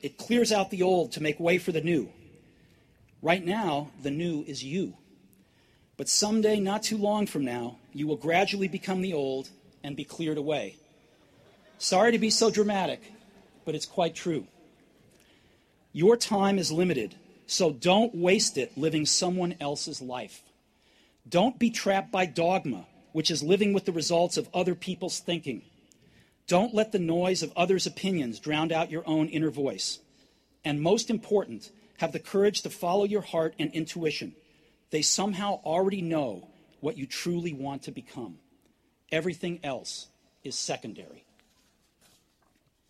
It clears out the old to make way for the new. Right now, the new is you. But someday, not too long from now, you will gradually become the old and be cleared away. Sorry to be so dramatic, but it's quite true. Your time is limited, so don't waste it living someone else's life. Don't be trapped by dogma, which is living with the results of other people's thinking. Don't let the noise of others' opinions drown out your own inner voice. And most important, have the courage to follow your heart and intuition. They somehow already know what you truly want to become. Everything else is secondary.